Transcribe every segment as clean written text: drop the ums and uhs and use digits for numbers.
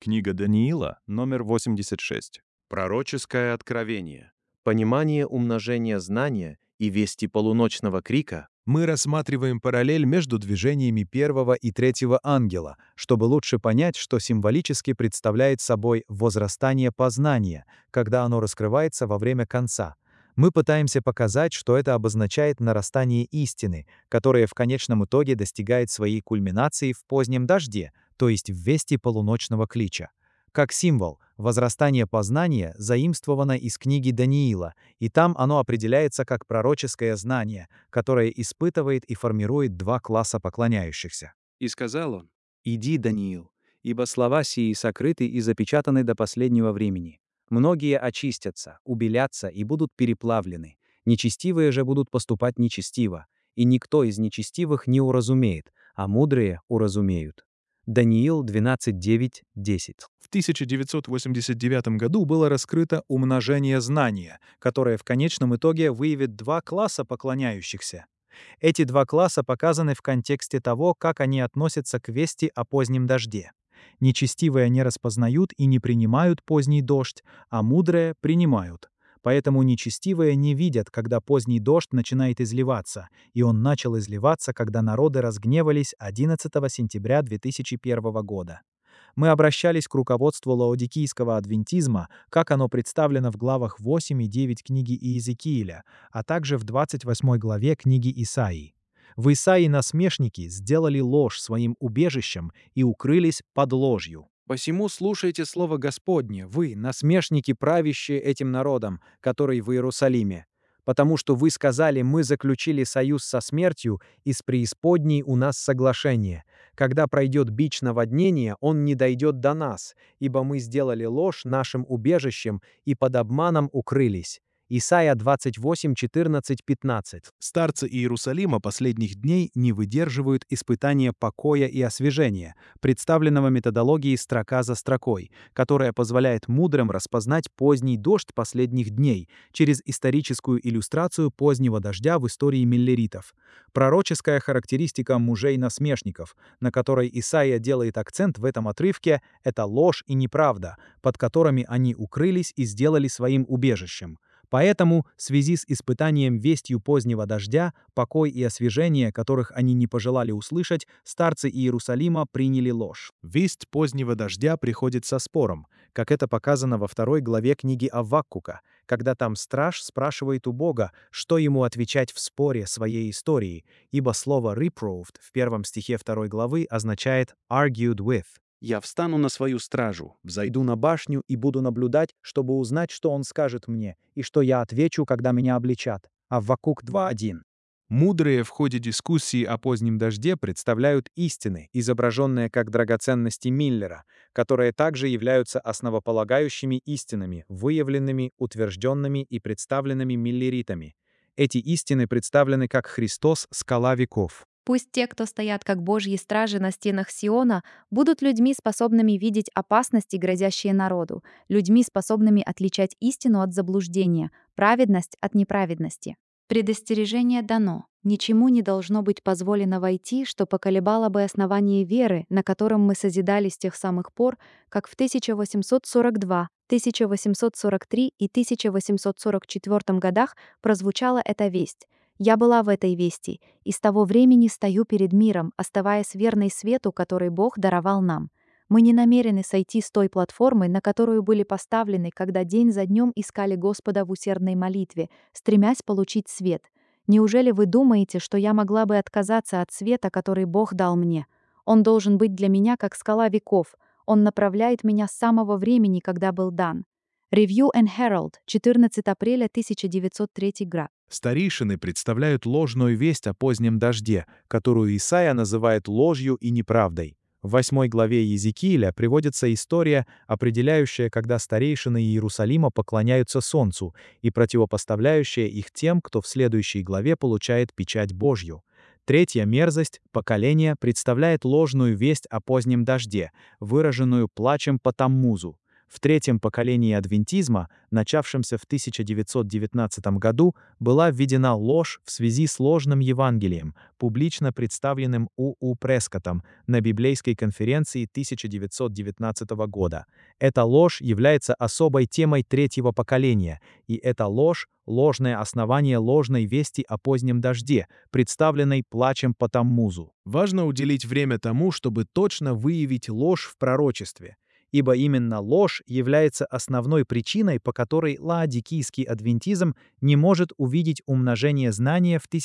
Книга Даниила, номер 86. Пророческое откровение, понимание умножения знания и вести полуночного крика. Мы рассматриваем параллель между движениями первого и третьего ангела, чтобы лучше понять, что символически представляет собой возрастание познания, когда оно раскрывается во время конца. Мы пытаемся показать, что это обозначает нарастание истины, которая в конечном итоге достигает своей кульминации в позднем дожде, то есть в вести полуночного клича. Как символ, возрастание познания заимствовано из книги Даниила, и там оно определяется как пророческое знание, которое испытывает и формирует два класса поклоняющихся. И сказал он: «Иди, Даниил, ибо слова сии сокрыты и запечатаны до последнего времени. Многие очистятся, убелятся и будут переплавлены. Нечестивые же будут поступать нечестиво, и никто из нечестивых не уразумеет, а мудрые уразумеют». Даниил 12:9-10. В 1989 году было раскрыто умножение знания, которое в конечном итоге выявит два класса поклоняющихся. Эти два класса показаны в контексте того, как они относятся к вести о позднем дожде. Нечестивые не распознают и не принимают поздний дождь, а мудрые принимают. Поэтому нечестивые не видят, когда поздний дождь начинает изливаться, и он начал изливаться, когда народы разгневались 11 сентября 2001 года. Мы обращались к руководству лаодикийского адвентизма, как оно представлено в главах 8 и 9 книги Иезекииля, а также в 28 главе книги Исаии. В Исаии насмешники сделали ложь своим убежищем и укрылись под ложью. «Посему слушайте слово Господне, вы, насмешники, правящие этим народом, который в Иерусалиме. Потому что вы сказали: мы заключили союз со смертью, и с преисподней у нас соглашение. Когда пройдет бич наводнения, он не дойдет до нас, ибо мы сделали ложь нашим убежищем и под обманом укрылись». Исайя 28, 14, 15. Старцы Иерусалима последних дней не выдерживают испытания покоя и освежения, представленного методологией строка за строкой, которая позволяет мудрым распознать поздний дождь последних дней через историческую иллюстрацию позднего дождя в истории миллеритов. Пророческая характеристика мужей-насмешников, на которой Исайя делает акцент в этом отрывке, это ложь и неправда, под которыми они укрылись и сделали своим убежищем. Поэтому, в связи с испытанием вестью позднего дождя, покой и освежение, которых они не пожелали услышать, старцы Иерусалима приняли ложь. Весть позднего дождя приходит со спором, как это показано во 2 главе книги Аввакука, когда там страж спрашивает у Бога, что ему отвечать в споре своей истории, ибо слово «reproved» в 1 стихе 2 главы означает «argued with». «Я встану на свою стражу, взойду на башню и буду наблюдать, чтобы узнать, что он скажет мне, и что я отвечу, когда меня обличат». Аввакук 2:1. Мудрые в ходе дискуссии о позднем дожде представляют истины, изображенные как драгоценности Миллера, которые также являются основополагающими истинами, выявленными, утвержденными и представленными миллеритами. Эти истины представлены как Христос — скала веков. Пусть те, кто стоят как Божьи стражи на стенах Сиона, будут людьми, способными видеть опасности, грозящие народу, людьми, способными отличать истину от заблуждения, праведность от неправедности. Предостережение дано. Ничему не должно быть позволено войти, что поколебало бы основание веры, на котором мы созидали с тех самых пор, как в 1842, 1843 и 1844 годах прозвучала эта весть. Я была в этой вести, и с того времени стою перед миром, оставаясь верной свету, который Бог даровал нам. Мы не намерены сойти с той платформы, на которую были поставлены, когда день за днем искали Господа в усердной молитве, стремясь получить свет. Неужели вы думаете, что я могла бы отказаться от света, который Бог дал мне? Он должен быть для меня как скала веков. Он направляет меня с самого времени, когда был дан. Review and Herald, 14 апреля 1903 год. Старейшины представляют ложную весть о позднем дожде, которую Исайя называет ложью и неправдой. В 8 главе Иезекииля приводится история, определяющая, когда старейшины Иерусалима поклоняются солнцу, и противопоставляющая их тем, кто в следующей главе получает печать Божью. Третья мерзость, поколение, представляет ложную весть о позднем дожде, выраженную плачем по Таммузу. В третьем поколении адвентизма, начавшемся в 1919 году, была введена ложь в связи с ложным Евангелием, публично представленным У. Прескоттом на библейской конференции 1919 года. Эта ложь является особой темой третьего поколения, и эта ложь — ложное основание ложной вести о позднем дожде, представленной плачем по Таммузу. Важно уделить время тому, чтобы точно выявить ложь в пророчестве, Ибо именно ложь является основной причиной, по которой лаодикийский адвентизм не может увидеть умножение знания в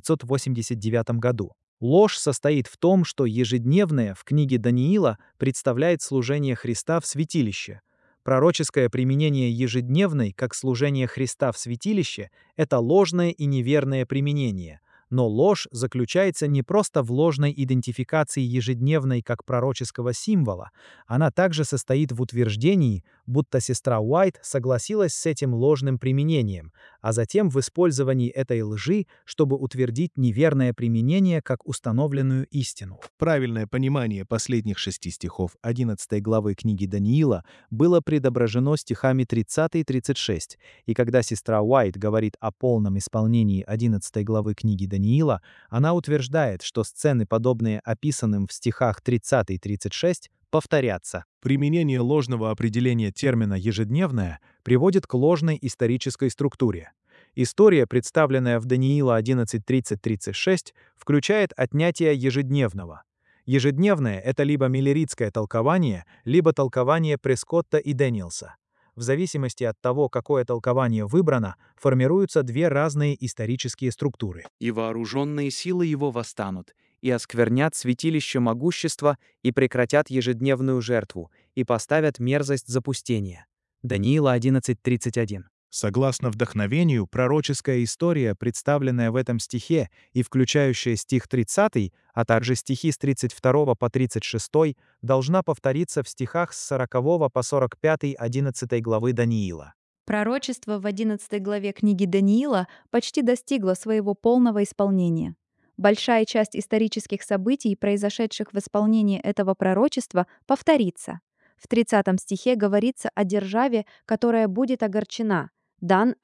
1989 году. Ложь состоит в том, что ежедневное в книге Даниила представляет служение Христа в святилище. Пророческое применение ежедневной как служение Христа в святилище — это ложное и неверное применение. Но ложь заключается не просто в ложной идентификации ежедневной как пророческого символа, она также состоит в утверждении, будто сестра Уайт согласилась с этим ложным применением, а затем в использовании этой лжи, чтобы утвердить неверное применение как установленную истину. правильное понимание последних 6 стихов 11 главы книги Даниила было предображено стихами 30 и 36, и когда сестра Уайт говорит о полном исполнении 11 главы книги Даниила, она утверждает, что сцены, подобные описанным в стихах 30 и 36, повторятся. Применение ложного определения термина «ежедневное» Приводит к ложной исторической структуре. История, представленная в Даниила 11:30-36, включает отнятие ежедневного. Ежедневное — это либо миллеритское толкование, либо толкование Прескотта и Дэниелса. В зависимости от того, какое толкование выбрано, формируются две разные исторические структуры. «И вооруженные силы его восстанут, и осквернят святилище могущества, и прекратят ежедневную жертву, и поставят мерзость запустения». Даниила 11:31. Согласно вдохновению, пророческая история, представленная в этом стихе и включающая стих 30, а также стихи с 32 по 36, должна повториться в стихах с 40 по 45 11 главы Даниила. Пророчество в 11 главе книги Даниила почти достигло своего полного исполнения. Большая часть исторических событий, произошедших в исполнении этого пророчества, повторится. В 30 стихе говорится о державе, которая будет огорчена. Дан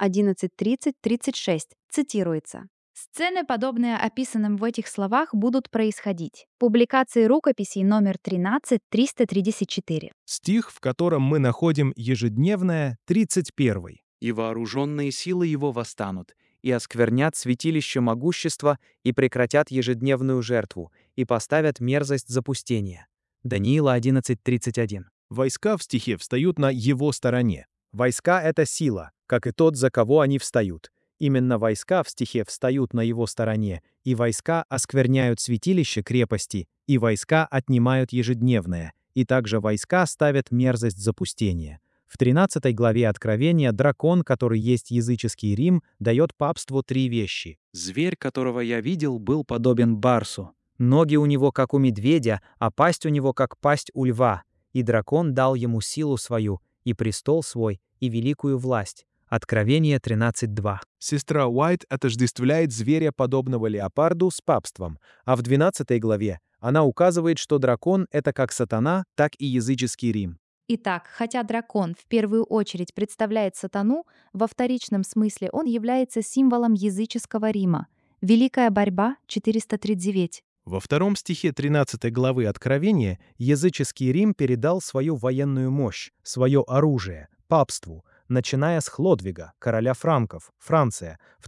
11:30-36 цитируется. Сцены, подобные описанным в этих словах, будут происходить. Публикации рукописей номер 13, 334. Стих, в котором мы находим ежедневное, 31. «И вооруженные силы его восстанут, и осквернят святилище могущества, и прекратят ежедневную жертву, и поставят мерзость запустения». Даниила 11:31. Войска в стихе встают на его стороне. Войска — это сила, как и тот, за кого они встают. Именно войска в стихе встают на его стороне, и войска оскверняют святилище крепости, и войска отнимают ежедневное, и также войска ставят мерзость запустения. В 13 главе Откровения дракон, который есть языческий Рим, дает папству три вещи. «Зверь, которого я видел, был подобен барсу. Ноги у него, как у медведя, а пасть у него, как пасть у льва. И дракон дал ему силу свою, и престол свой, и великую власть». Откровение 13:2. Сестра Уайт отождествляет зверя, подобного леопарду, с папством, А в 12 главе она указывает, что дракон — это как сатана, так и языческий Рим. Итак, хотя дракон в первую очередь представляет сатану, во вторичном смысле он является символом языческого Рима. Великая борьба 439. Во втором стихе 13 главы Откровения Языческий Рим передал свою военную мощь, свое оружие, папству, начиная с Хлодвига, короля франков, Франция, в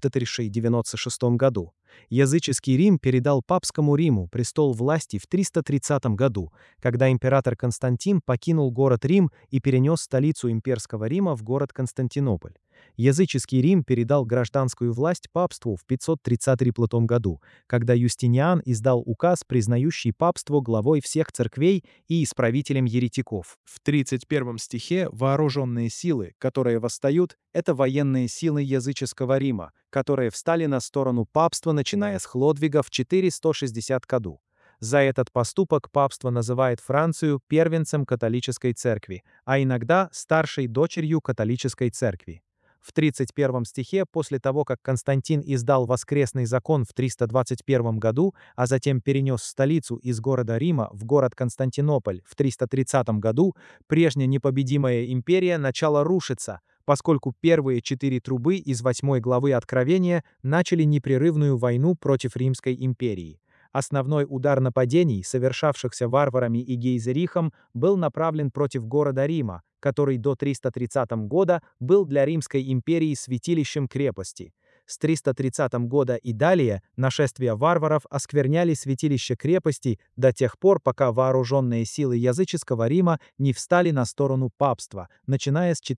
1096 году. Языческий Рим передал папскому Риму престол власти в 330 году, когда император Константин покинул город Рим и перенес столицу имперского Рима в город Константинополь. Языческий Рим передал гражданскую власть папству в 534 году, когда Юстиниан издал указ, признающий папство главой всех церквей и исправителем еретиков. в 31 стихе вооруженные силы, которые восстают, Это военные силы языческого Рима, которые встали на сторону папства, начиная с Хлодвига в 460 году. За этот поступок папство называет Францию первенцем католической церкви, а иногда старшей дочерью католической церкви. В 31 стихе, после того, как Константин издал воскресный закон в 321 году, а затем перенес столицу из города Рима в город Константинополь в 330 году, прежняя непобедимая империя начала рушиться, поскольку первые 4 трубы из 8 главы Откровения начали непрерывную войну против Римской империи. Основной удар нападений, совершавшихся варварами и Гейзерихом, был направлен против города Рима, который до 330 года был для Римской империи святилищем крепости. С 330 года и далее нашествия варваров оскверняли святилище крепости до тех пор, пока вооруженные силы языческого Рима не встали на сторону папства, начиная с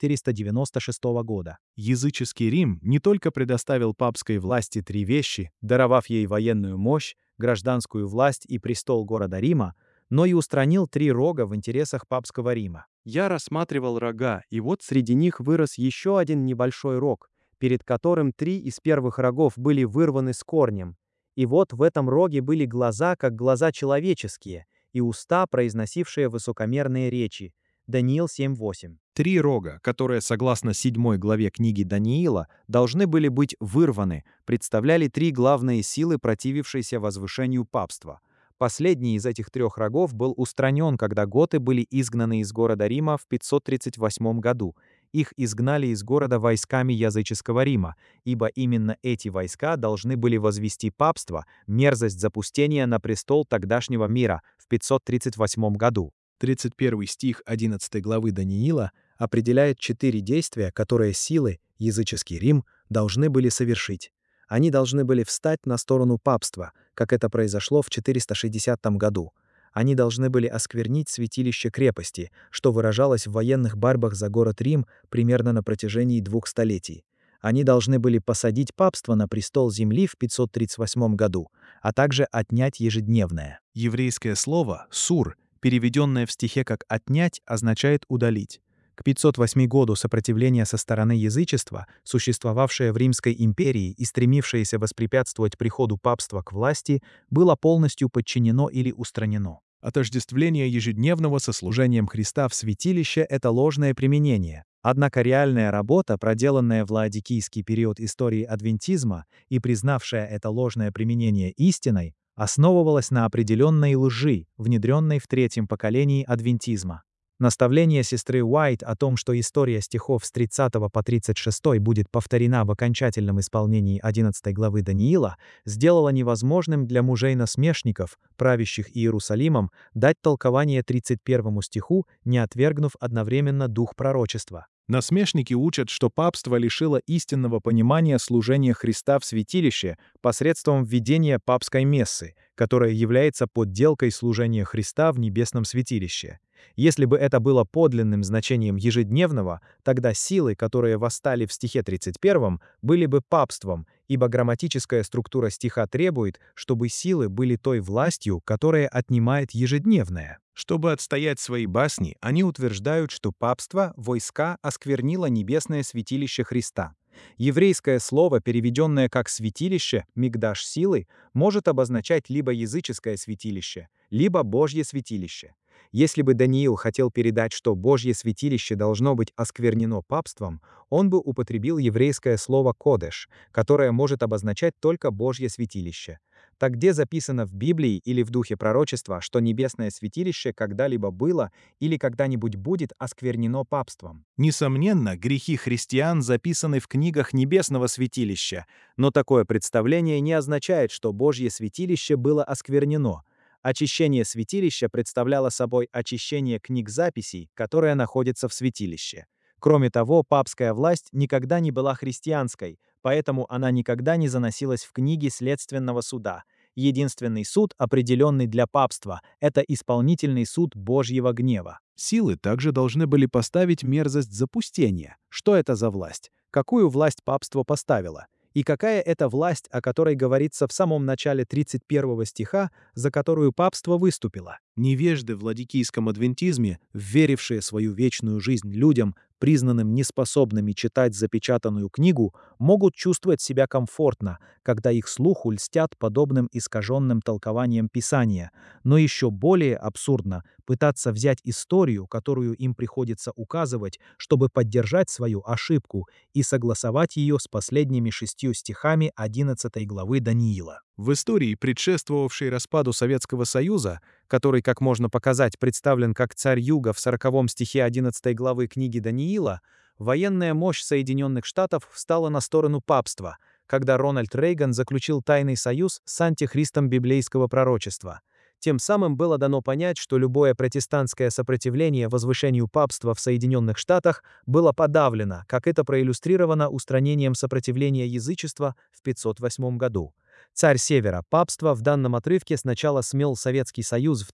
496 года. Языческий Рим не только предоставил папской власти 3 вещи, Даровав ей военную мощь, гражданскую власть и престол города Рима, но и устранил 3 рога в интересах папского Рима. Я рассматривал рога, и вот среди них вырос еще один небольшой рог, перед которым 3 из первых рогов были вырваны с корнем. И вот в этом роге были глаза, как глаза человеческие, и уста, произносившие высокомерные речи. Даниил 7:8. 3 рога, которые, согласно 7 главе книги Даниила, должны были быть вырваны, представляли 3 главные силы, противившиеся возвышению папства. Последний из этих 3 рогов был устранен, когда готы были изгнаны из города Рима в 538 году. Их изгнали из города войсками языческого Рима, ибо именно эти войска должны были возвести папство, мерзость запустения на престол тогдашнего мира в 538 году. 31 стих 11 главы Даниила Определяет 4 действия, которые силы, языческий Рим, должны были совершить. Они должны были встать на сторону папства, как это произошло в 460 году. Они должны были осквернить святилище крепости, что выражалось в военных борьбах за город Рим примерно на протяжении 2 столетий. Они должны были посадить папство на престол земли в 538 году, а также отнять ежедневное. Еврейское слово «сур», переведенное в стихе как «отнять», означает «удалить». К 508 году сопротивление со стороны язычества, существовавшее в Римской империи и стремившееся воспрепятствовать приходу папства к власти, было полностью подчинено или устранено. Отождествление ежедневного со служением Христа в святилище — это ложное применение. Однако реальная работа, проделанная в лаодикийский период истории адвентизма и признавшая это ложное применение истиной, основывалась на определенной лжи, внедренной в 3-м поколении адвентизма. Наставление сестры Уайт о том, что история стихов с 30 по 36 будет повторена в окончательном исполнении 11 главы Даниила, сделало невозможным для мужей-насмешников, правящих Иерусалимом, дать толкование 31 стиху, не отвергнув одновременно дух пророчества. Насмешники учат, что папство лишило истинного понимания служения Христа в святилище посредством введения папской мессы, которая является подделкой служения Христа в небесном святилище. Если бы это было подлинным значением ежедневного, тогда силы, которые восстали в стихе 31, были бы папством, ибо грамматическая структура стиха требует, чтобы силы были той властью, которая отнимает ежедневное. Чтобы отстоять свои басни, они утверждают, что Папство, войска, осквернило небесное святилище Христа. Еврейское слово, переведенное как «святилище», «мигдаш силы», может обозначать либо языческое святилище, либо Божье святилище. Если бы Даниил хотел передать, что Божье святилище должно быть осквернено папством, он бы употребил еврейское слово «кодеш», которое может обозначать только Божье святилище. Так где записано в Библии или в духе пророчества, что небесное святилище когда-либо было или когда-нибудь будет осквернено папством? несомненно, грехи христиан записаны в книгах небесного святилища, но такое представление не означает, что Божье святилище было осквернено. Очищение святилища представляло собой очищение книг записей, которые находятся в святилище. Кроме того, папская власть никогда не была христианской, поэтому она никогда не заносилась в книги следственного суда. Единственный суд, определенный для папства, это исполнительный суд Божьего гнева. Силы также должны были поставить мерзость запустения. Что это за власть? Какую власть папство поставило? И какая это власть, о которой говорится в самом начале 31 стиха, за которую папство выступило? Невежды в ладикийском адвентизме, верившие свою вечную жизнь людям, признанным неспособными читать запечатанную книгу, могут чувствовать себя комфортно, когда их слуху льстят подобным искаженным толкованием Писания, но еще более абсурдно пытаться взять историю, которую им приходится указывать, чтобы поддержать свою ошибку, и согласовать ее с последними 6 стихами 11 главы Даниила. В истории, предшествовавшей распаду Советского Союза, который, как можно показать, представлен как царь Юга в 40 стихе 11 главы книги Даниила, военная мощь Соединенных Штатов встала на сторону папства, когда Рональд Рейган заключил тайный союз с антихристом библейского пророчества. Тем самым было дано понять, что любое протестантское сопротивление возвышению папства в Соединенных Штатах было подавлено, как это проиллюстрировано устранением сопротивления язычества в 508 году. Царь Севера папства в данном отрывке сначала смел Советский Союз в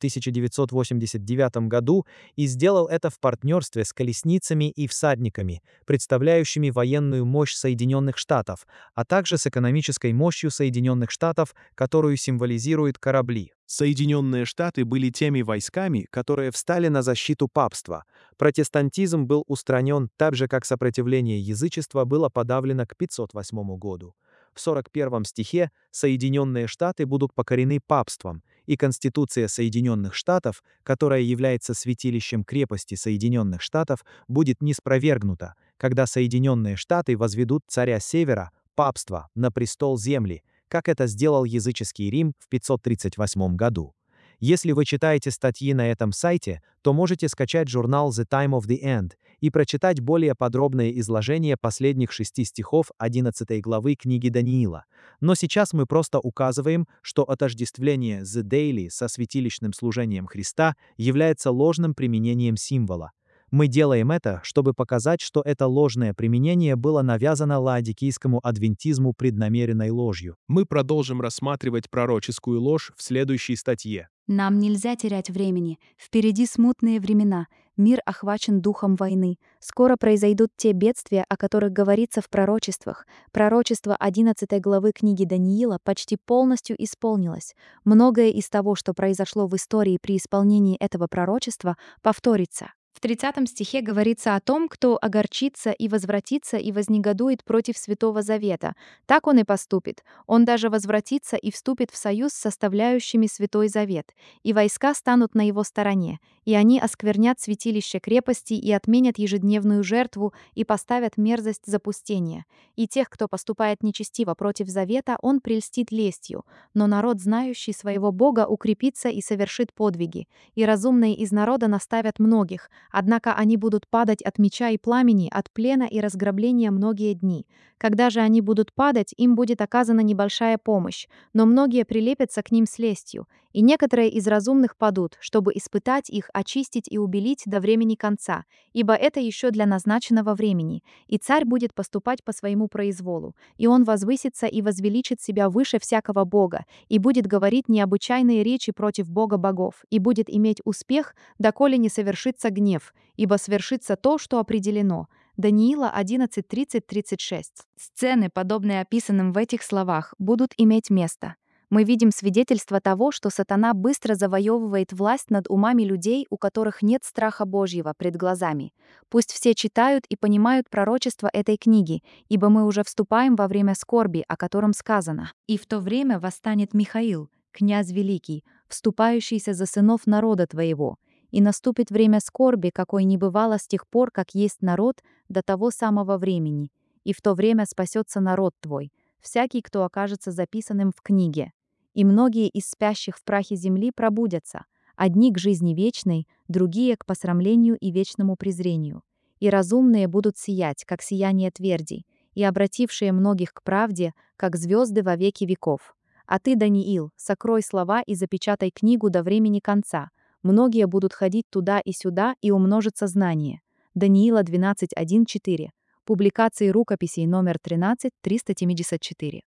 1989 году и сделал это в партнерстве с колесницами и всадниками, представляющими военную мощь Соединенных Штатов, а также с экономической мощью Соединенных Штатов, которую символизируют корабли. Соединенные Штаты были теми войсками, которые встали на защиту папства. Протестантизм был устранен так же, как сопротивление язычества было подавлено к 508 году. В 41 стихе Соединенные Штаты будут покорены папством, и Конституция Соединенных Штатов, которая является святилищем крепости Соединенных Штатов, будет ниспровергнута, когда Соединенные Штаты возведут царя Севера, папства, на престол земли, как это сделал языческий Рим в 538 году. Если вы читаете статьи на этом сайте, то можете скачать журнал The Time of the End и прочитать более подробное изложение последних 6 стихов 11 главы книги Даниила. Но сейчас мы просто указываем, что отождествление The Daily со святилищным служением Христа является ложным применением символа. Мы делаем это, чтобы показать, что это ложное применение было навязано лаодикийскому адвентизму преднамеренной ложью. Мы продолжим рассматривать пророческую ложь в следующей статье. Нам нельзя терять времени. Впереди смутные времена. Мир охвачен духом войны. Скоро произойдут те бедствия, о которых говорится в пророчествах. Пророчество 11 главы книги Даниила почти полностью исполнилось. Многое из того, что произошло в истории при исполнении этого пророчества, повторится. В 30 стихе говорится о том, кто огорчится и возвратится и вознегодует против Святого Завета. Так он и поступит. Он даже возвратится и вступит в союз с составляющими Святой Завет. И войска станут на его стороне. И они осквернят святилище крепости и отменят ежедневную жертву и поставят мерзость запустения. И тех, кто поступает нечестиво против Завета, он прельстит лестью. Но народ, знающий своего Бога, укрепится и совершит подвиги. И разумные из народа наставят многих. Однако они будут падать от меча и пламени, от плена и разграбления многие дни. Когда же они будут падать, им будет оказана небольшая помощь, но многие прилепятся к ним с лестью. И некоторые из разумных падут, чтобы испытать их, очистить и убелить до времени конца, ибо это еще для назначенного времени. И царь будет поступать по своему произволу, и он возвысится и возвеличит себя выше всякого бога, и будет говорить необычайные речи против Бога богов, и будет иметь успех, доколе не совершится гнев, ибо свершится то, что определено. Даниила 11:30-36. Сцены, подобные описанным в этих словах, будут иметь место. Мы видим свидетельство того, что сатана быстро завоевывает власть над умами людей, у которых нет страха Божьего пред глазами. Пусть все читают и понимают пророчество этой книги, ибо мы уже вступаем во время скорби, о котором сказано. «И в то время восстанет Михаил, князь великий, вступающийся за сынов народа твоего. И наступит время скорби, какой не бывало с тех пор, как есть народ, до того самого времени. И в то время спасется народ твой, всякий, кто окажется записанным в книге. И многие из спящих в прахе земли пробудятся, одни к жизни вечной, другие к посрамлению и вечному презрению. И разумные будут сиять, как сияние тверди, и обратившие многих к правде, как звезды во веки веков. А ты, Даниил, сокрой слова и запечатай книгу до времени конца. Многие будут ходить туда и сюда, и умножится знание». Даниила 12:1-4. Публикации рукописей номер 13, 374.